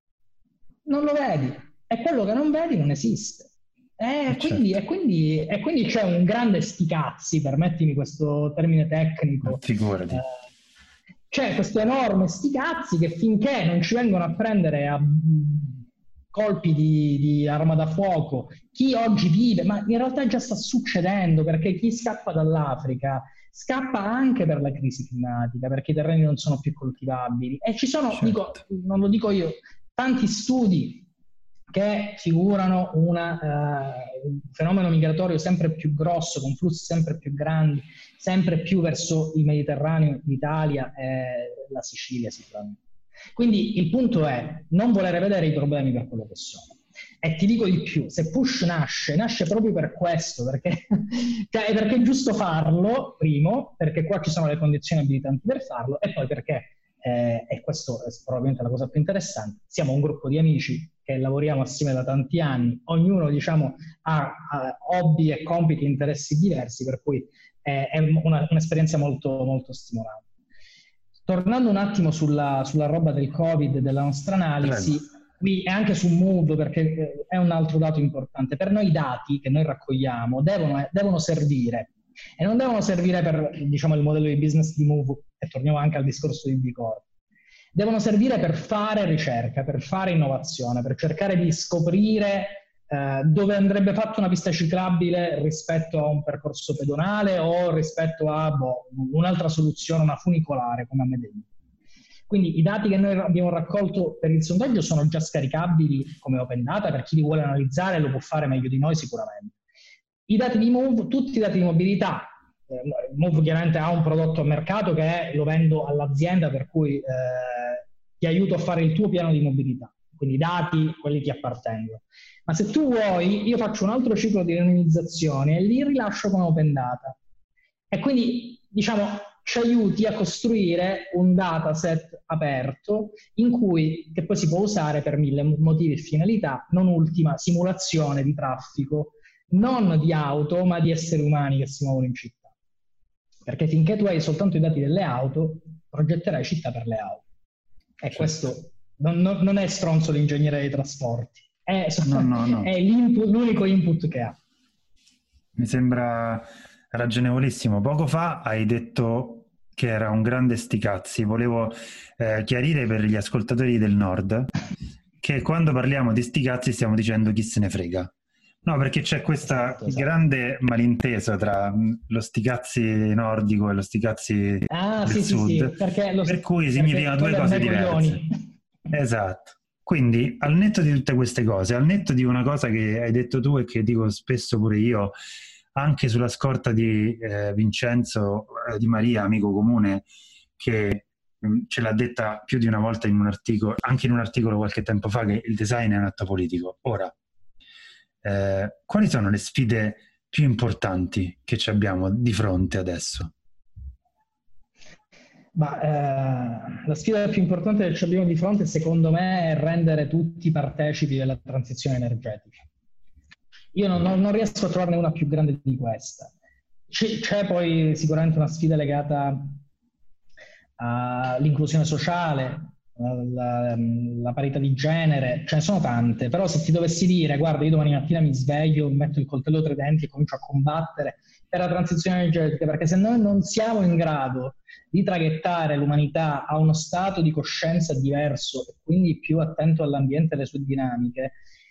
non lo vedi. E quello che non vedi non esiste. E quindi, Certo. e quindi, e quindi c'è un grande sticazzi, permettimi questo termine tecnico, Figurati. eh, c'è questo enorme sticazzi che finché non ci vengono a prendere a colpi di, di arma da fuoco chi oggi vive, ma in realtà già sta succedendo, perché chi scappa dall'Africa scappa anche per la crisi climatica, perché i terreni non sono più coltivabili. E ci sono, Certo. dico, non lo dico io, tanti studi che figurano una, uh, un fenomeno migratorio sempre più grosso, con flussi sempre più grandi, sempre più verso il Mediterraneo, l'Italia e la Sicilia sicuramente. Quindi il punto è non volere vedere i problemi per quello che sono. E ti dico di più, se Push nasce, nasce proprio per questo, perché, cioè, perché è giusto farlo, primo, perché qua ci sono le condizioni abilitanti per farlo, e poi perché, eh, e questo è probabilmente la cosa più interessante, siamo un gruppo di amici che lavoriamo assieme da tanti anni, ognuno diciamo ha, ha hobby e compiti e interessi diversi, per cui è, è una, un'esperienza molto, molto stimolante. Tornando un attimo sulla, sulla roba del Covid, della nostra analisi, Prego. qui e anche su Move, perché è un altro dato importante. Per noi i dati che noi raccogliamo devono, devono servire, e non devono servire per, diciamo, il modello di business di Move, e torniamo anche al discorso di B Corp. Devono servire per fare ricerca, per fare innovazione, per cercare di scoprire eh, dove andrebbe fatta una pista ciclabile rispetto a un percorso pedonale o rispetto a boh, un'altra soluzione, una funicolare come a Medellin. Quindi i dati che noi abbiamo raccolto per il sondaggio sono già scaricabili come open data, per chi li vuole analizzare lo può fare meglio di noi sicuramente. I dati di Move, tutti i dati di mobilità, eh, Move chiaramente ha un prodotto a mercato che è, lo vendo all'azienda, per cui eh, ti aiuto a fare il tuo piano di mobilità, quindi i dati, quelli ti appartengono. Ma se tu vuoi, io faccio un altro ciclo di anonimizzazione e li rilascio come open data. E quindi, diciamo, ci aiuti a costruire un dataset aperto in cui, che poi si può usare per mille motivi e finalità, non ultima simulazione di traffico, non di auto, ma di esseri umani che si muovono in città. Perché finché tu hai soltanto i dati delle auto, progetterai città per le auto. E certo. Questo non, non, non è stronzo l'ingegnere dei trasporti, è, no, no, no. è l'unico input che ha. Mi sembra ragionevolissimo. Poco fa hai detto che era un grande sticazzi. Volevo eh, chiarire per gli ascoltatori del nord che quando parliamo di sticazzi stiamo dicendo chi se ne frega. No, perché c'è questa esatto, esatto. grande malinteso tra lo sticazzi nordico e lo sticazzi ah, del sì, sud, sì, sì, perché lo, per cui significa due cose diverse. Esatto. Quindi, al netto di tutte queste cose, al netto di una cosa che hai detto tu e che dico spesso pure io, anche sulla scorta di eh, Vincenzo eh, Di Maria, amico comune, che mh, ce l'ha detta più di una volta in un articolo, anche in un articolo qualche tempo fa, che il design è un atto politico. Ora, eh, quali sono le sfide più importanti che ci abbiamo di fronte adesso? Ma, eh, la sfida più importante che ci abbiamo di fronte, secondo me, è rendere tutti partecipi della transizione energetica. Io non, non riesco a trovarne una più grande di questa. C- c'è poi sicuramente una sfida legata all'inclusione sociale, alla, alla parità di genere, ce ne sono tante, però se ti dovessi dire, guarda, io domani mattina mi sveglio, metto il coltello tra i denti e comincio a combattere per la transizione energetica, perché se noi non siamo in grado di traghettare l'umanità a uno stato di coscienza diverso e quindi più attento all'ambiente e alle sue dinamiche,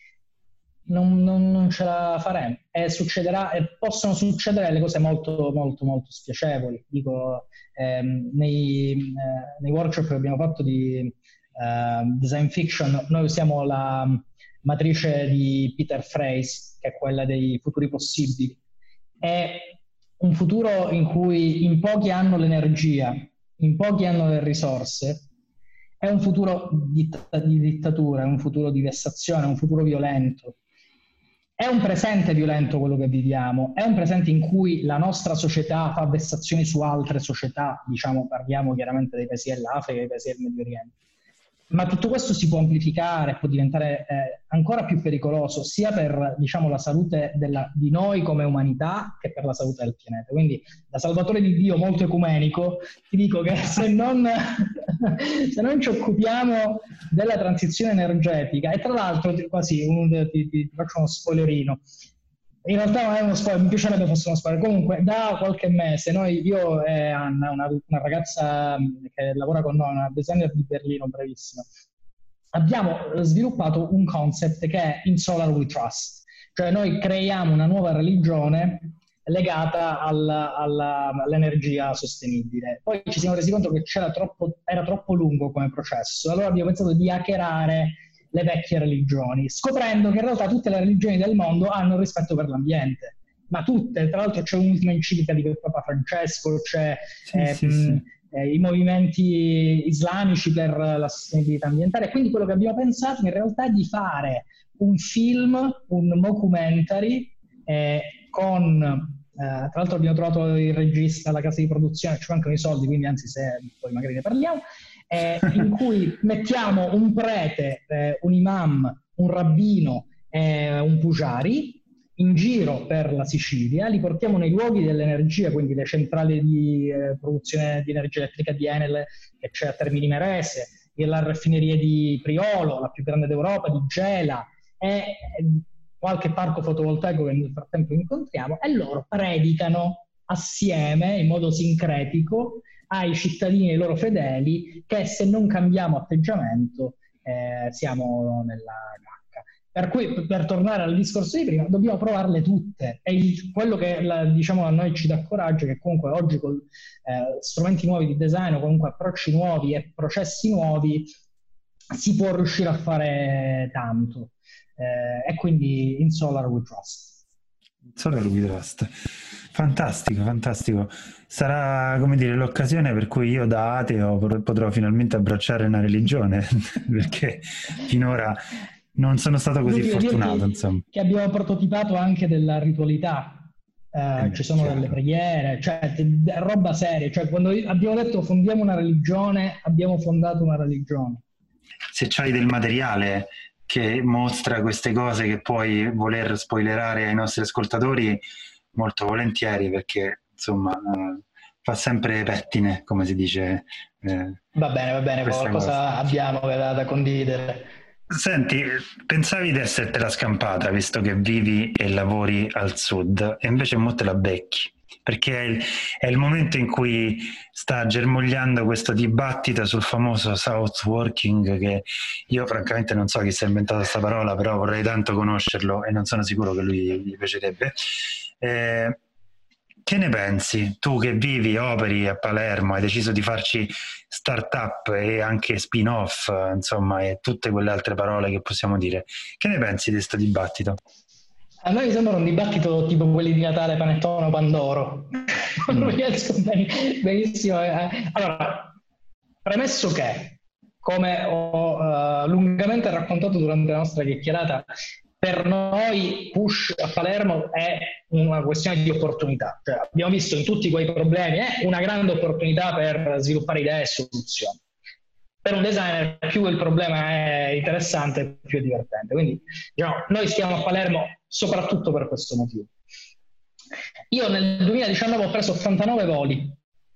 Non, non, non ce la faremo e succederà, e possono succedere le cose molto molto molto spiacevoli. Dico, ehm, nei, eh, nei workshop che abbiamo fatto di eh, design fiction noi usiamo la matrice di Peter Frase, che è quella dei futuri possibili. È un futuro in cui in pochi hanno l'energia, in pochi hanno le risorse. È un futuro di, di dittatura, è un futuro di vessazione, è un futuro violento. È un presente violento quello che viviamo, è un presente in cui la nostra società fa vessazioni su altre società, diciamo, parliamo chiaramente dei paesi dell'Africa, dei paesi del Medio Oriente. Ma tutto questo si può amplificare, può diventare eh, ancora più pericoloso, sia per, diciamo, la salute della, di noi come umanità, che per la salute del pianeta. Quindi, da salvatore di Dio molto ecumenico, ti dico che se non, se non ci occupiamo della transizione energetica, e tra l'altro, quasi, un, ti, ti, ti faccio uno spoilerino, in realtà non è uno spoiler, mi piacerebbe fosse uno spoiler. Comunque, da qualche mese, noi, io e Anna, una, una ragazza che lavora con noi, una designer di Berlino, bravissima, abbiamo sviluppato un concept che è In Solar We Trust. Cioè noi creiamo una nuova religione legata alla, alla, all'energia sostenibile. Poi ci siamo resi conto che c'era troppo, era troppo lungo come processo, allora abbiamo pensato di hackerare le vecchie religioni, scoprendo che in realtà tutte le religioni del mondo hanno rispetto per l'ambiente, ma tutte. Tra l'altro c'è un'ultima enciclica di Papa Francesco, c'è sì, eh, sì, sì. Eh, i movimenti islamici per la sostenibilità ambientale. Quindi quello che abbiamo pensato in realtà è di fare un film, un mockumentary eh, con, eh, tra l'altro abbiamo trovato il regista, la casa di produzione, ci mancano i soldi, quindi anzi se poi magari ne parliamo, Eh, in cui mettiamo un prete, eh, un imam, un rabbino e eh, un pujari in giro per la Sicilia, li portiamo nei luoghi dell'energia, quindi le centrali di eh, produzione di energia elettrica di Enel che c'è a Termini Imerese, la raffineria di Priolo, la più grande d'Europa, di Gela, e qualche parco fotovoltaico che nel frattempo incontriamo, e loro predicano assieme in modo sincretico ai cittadini e ai loro fedeli che se non cambiamo atteggiamento eh, siamo nella cacca. Per cui, per tornare al discorso di prima, dobbiamo provarle tutte. E il, quello che la, diciamo a noi ci dà coraggio è che comunque oggi con eh, strumenti nuovi di design o comunque approcci nuovi e processi nuovi si può riuscire a fare tanto. Eh, e quindi in Solar we trust. Solar we trust. Fantastico, fantastico. Sarà, come dire, l'occasione per cui io da ateo potrò finalmente abbracciare una religione, perché finora non sono stato così Devo fortunato, dirti insomma. Che abbiamo prototipato anche della ritualità, eh, Eh, ci sono chiaro. delle preghiere, cioè t- roba seria, cioè quando abbiamo detto fondiamo una religione, abbiamo fondato una religione. Se c'hai del materiale che mostra queste cose che puoi voler spoilerare ai nostri ascoltatori, molto volentieri, perché insomma eh, fa sempre pettine, come si dice. eh, Va bene, va bene, questa qualcosa cosa. abbiamo da, da condividere. Senti, pensavi di essertela scampata visto che vivi e lavori al sud e invece mo te la becchi, perché è il, è il momento in cui sta germogliando questo dibattito sul famoso South Working, che io francamente non so chi si è inventato questa parola, però vorrei tanto conoscerlo e non sono sicuro che lui gli piacerebbe. Eh, che ne pensi? Tu che vivi, operi a Palermo, hai deciso di farci startup e anche spin-off, insomma, e tutte quelle altre parole che possiamo dire. Che ne pensi di questo dibattito? A noi sembra un dibattito tipo quelli di Natale, Panettone o Pandoro. Non Mm. riesco ben- benissimo. eh. Allora, premesso che, come ho eh, lungamente raccontato durante la nostra chiacchierata, per noi push a Palermo è una questione di opportunità. Cioè, abbiamo visto in tutti quei problemi è una grande opportunità per sviluppare idee e soluzioni. Per un designer più il problema è interessante, più è divertente. Quindi diciamo, noi stiamo a Palermo soprattutto per questo motivo. Io nel duemiladiciannove ho preso ottantanove voli,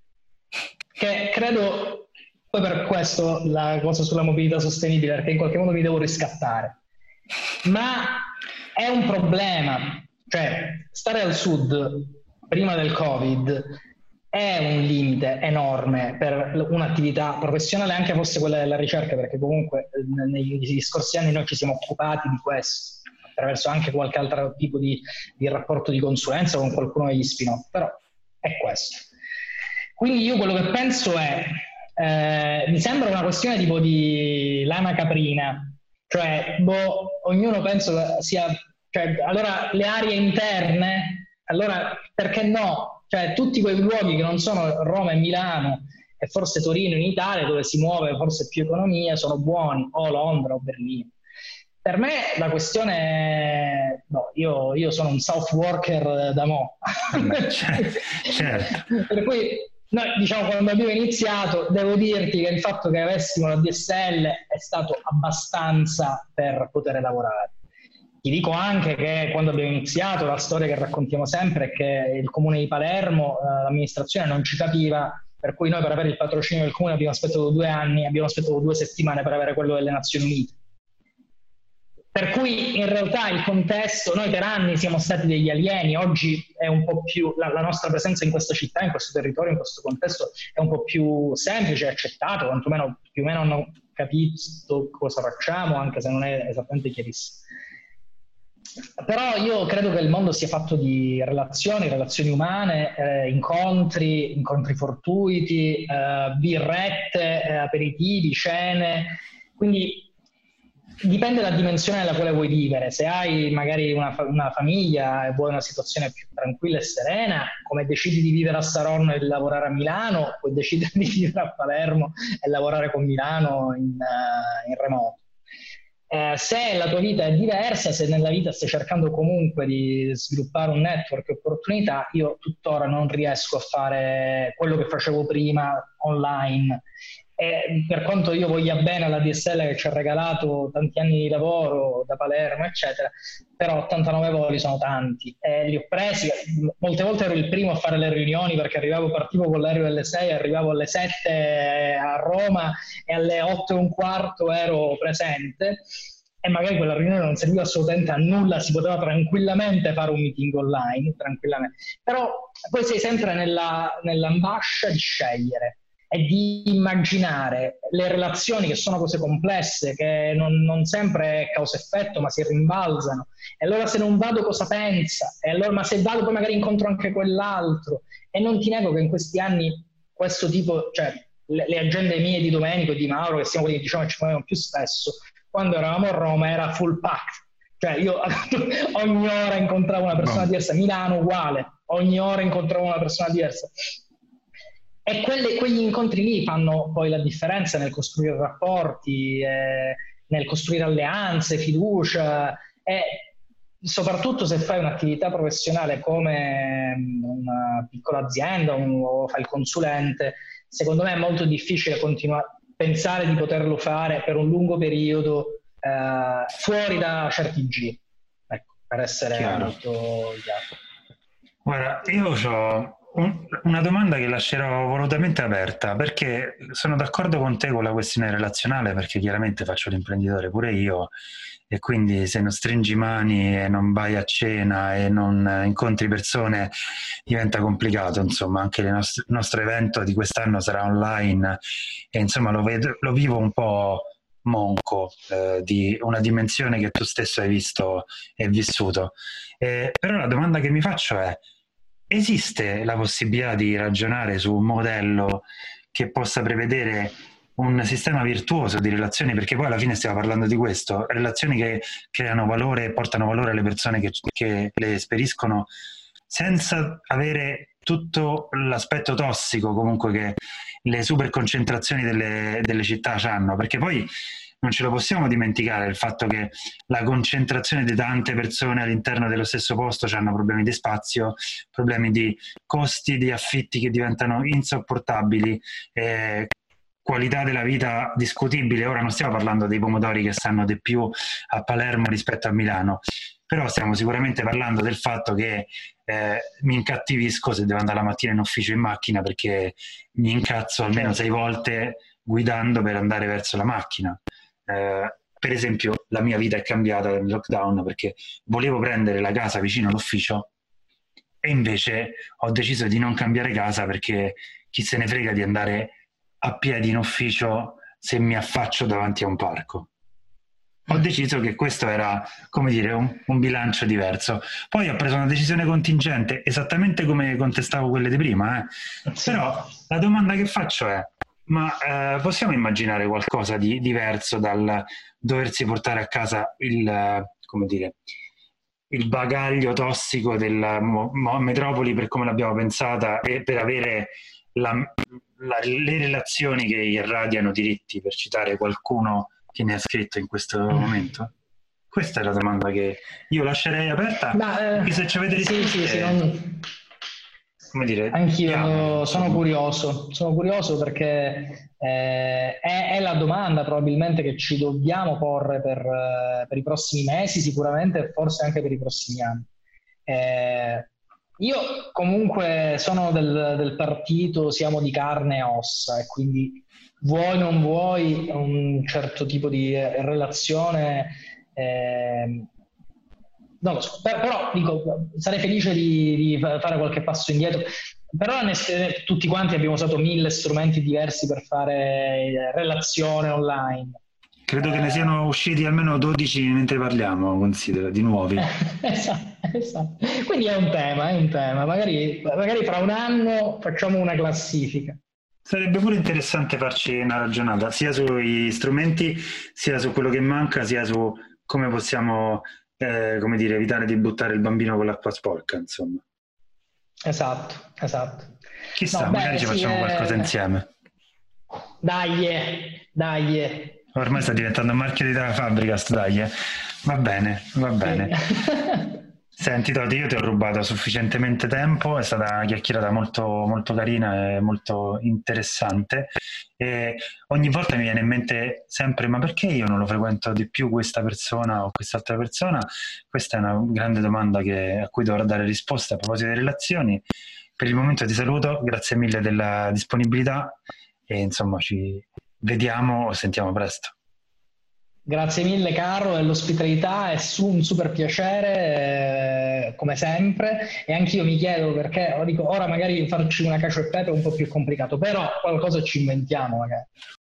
che credo, poi per questo la cosa sulla mobilità sostenibile, perché in qualche modo mi devo riscattare. Ma è un problema, cioè stare al sud prima del Covid è un limite enorme per un'attività professionale, anche fosse quella della ricerca, perché comunque negli scorsi anni noi ci siamo occupati di questo, attraverso anche qualche altro tipo di, di rapporto di consulenza con qualcuno degli spin-off, però è questo. Quindi io quello che penso è, eh, mi sembra una questione tipo di lana caprina, cioè boh, ognuno penso sia, cioè, allora le aree interne, allora perché no? Cioè tutti quei luoghi che non sono Roma e Milano e forse Torino in Italia, dove si muove forse più economia, sono buoni, o Londra o Berlino. Per me la questione è, no, io, io sono un South Worker da mo'. Beh, certo. Per cui noi, diciamo, quando abbiamo iniziato, devo dirti che il fatto che avessimo la D S L è stato abbastanza per poter lavorare. Ti dico anche che quando abbiamo iniziato, la storia che raccontiamo sempre è che il comune di Palermo, eh, l'amministrazione non ci capiva, per cui noi per avere il patrocinio del comune abbiamo aspettato due anni, abbiamo aspettato due settimane per avere quello delle Nazioni Unite. Per cui in realtà il contesto, noi per anni siamo stati degli alieni, oggi è un po' più, la, la nostra presenza in questa città, in questo territorio, in questo contesto è un po' più semplice, accettato, quantomeno più o meno hanno capito cosa facciamo, anche se non è esattamente chiarissimo. Però io credo che il mondo sia fatto di relazioni, relazioni umane, eh, incontri, incontri fortuiti, eh, birrette, eh, aperitivi, cene, quindi dipende dalla dimensione nella quale vuoi vivere. Se hai magari una, fa- una famiglia e vuoi una situazione più tranquilla e serena, come decidi di vivere a Saronno e lavorare a Milano, puoi decidere di vivere a Palermo e lavorare con Milano in, uh, in remoto. Eh, se la tua vita è diversa, se nella vita stai cercando comunque di sviluppare un network e opportunità, io tuttora non riesco a fare quello che facevo prima online. E per quanto io voglia bene alla D S L che ci ha regalato tanti anni di lavoro da Palermo, eccetera, però ottantanove voli sono tanti e li ho presi. Molte volte ero il primo a fare le riunioni perché arrivavo, partivo con l'aereo alle sei, arrivavo alle sette a Roma e alle otto e un quarto ero presente. E magari quella riunione non serviva assolutamente a nulla, si poteva tranquillamente fare un meeting online, tranquillamente. Però poi sei sempre nella, nell'ambascia di scegliere. è di immaginare le relazioni, che sono cose complesse, che non, non sempre è causa-effetto, ma si rimbalzano. E allora se non vado cosa pensa? E allora, ma se vado poi magari incontro anche quell'altro. E non ti nego che in questi anni questo tipo, cioè le, le agende mie di Domenico e di Mauro, che siamo quelli che diciamo che ci muoviamo più spesso, quando eravamo a Roma era full pack. Cioè io ogni ora incontravo una persona diversa, Milano uguale, ogni ora incontravo una persona diversa. E quelle, quegli incontri lì fanno poi la differenza nel costruire rapporti, eh, nel costruire alleanze, fiducia, e soprattutto se fai un'attività professionale come una piccola azienda un, o fai il consulente, secondo me è molto difficile continuare a pensare di poterlo fare per un lungo periodo eh, fuori da certi giri, ecco, per essere Chiaro. molto chiaro. Guarda, io ho un, una domanda che lascerò volutamente aperta, perché sono d'accordo con te con la questione relazionale, perché chiaramente faccio l'imprenditore pure io, e quindi se non stringi mani e non vai a cena e non incontri persone diventa complicato. Insomma, anche il nostro, il nostro evento di quest'anno sarà online e insomma lo, vedo, lo vivo un po' monco, eh, di una dimensione che tu stesso hai visto e vissuto. Eh, però la domanda che mi faccio è: esiste la possibilità di ragionare su un modello che possa prevedere un sistema virtuoso di relazioni? Perché poi alla fine stiamo parlando di questo, relazioni che creano valore e portano valore alle persone che, che le esperiscono, senza avere tutto l'aspetto tossico comunque che le super concentrazioni delle, delle città hanno, perché poi non ce lo possiamo dimenticare il fatto che la concentrazione di tante persone all'interno dello stesso posto hanno problemi di spazio, problemi di costi di affitti che diventano insopportabili, eh, qualità della vita discutibile. Ora non stiamo parlando dei pomodori che stanno di più a Palermo rispetto a Milano, però stiamo sicuramente parlando del fatto che eh, mi incattivisco se devo andare la mattina in ufficio in macchina, perché mi incazzo almeno sei volte guidando per andare verso la macchina. Eh, per esempio, la mia vita è cambiata nel lockdown perché volevo prendere la casa vicino all'ufficio e invece ho deciso di non cambiare casa, perché chi se ne frega di andare a piedi in ufficio se mi affaccio davanti a un parco. Ho deciso che questo era, come dire, un, un bilancio diverso. Poi ho preso una decisione contingente, esattamente come contestavo quelle di prima, eh. Però la domanda che faccio è: ma eh, possiamo immaginare qualcosa di diverso dal doversi portare a casa il, come dire, il bagaglio tossico della mo- mo- metropoli per come l'abbiamo pensata, e per avere la, la, le relazioni che irradiano diritti, per citare qualcuno che ne ha scritto in questo momento? Questa è la domanda che io lascerei aperta. Ma, eh, se ci avete risposte, sì, sì, sì, non... come dire, anch'io diamolo, sono curioso, sono curioso perché eh, è, è la domanda probabilmente che ci dobbiamo porre per, eh, per i prossimi mesi, sicuramente, e forse anche per i prossimi anni. Eh, io comunque sono del, del partito siamo di carne e ossa, e quindi vuoi non vuoi un certo tipo di relazione, eh, non lo so, però dico, sarei felice di, di fare qualche passo indietro. Però tutti quanti abbiamo usato mille strumenti diversi per fare relazione online. Credo eh, che ne siano usciti almeno dodici mentre parliamo, considera, di nuovi. esatto, esatto. Quindi è un tema, è un tema. Magari, magari fra un anno facciamo una classifica. Sarebbe pure interessante farci una ragionata, sia sui strumenti, sia su quello che manca, sia su come possiamo, eh, come dire, evitare di buttare il bambino con l'acqua sporca, insomma. Esatto, esatto. Chissà, No, magari beh, ci sì, facciamo eh... qualcosa insieme. Dai, dai. Ormai sta diventando un marchio di fabbrica, dai. Va bene, va bene. Sì. Senti Toti, io ti ho rubato sufficientemente tempo, è stata una chiacchierata molto, molto carina e molto interessante, e ogni volta mi viene in mente sempre: ma perché io non lo frequento di più questa persona o quest'altra persona? Questa è una grande domanda che, a cui dovrò dare risposta a proposito delle relazioni. Per il momento ti saluto, grazie mille della disponibilità e insomma ci vediamo o sentiamo presto. Grazie mille Carlo dell'ospitalità, è su un super piacere eh, come sempre, e anch'io mi chiedo perché dico, ora magari farci una cacio e pepe è un po' più complicato, però qualcosa ci inventiamo magari.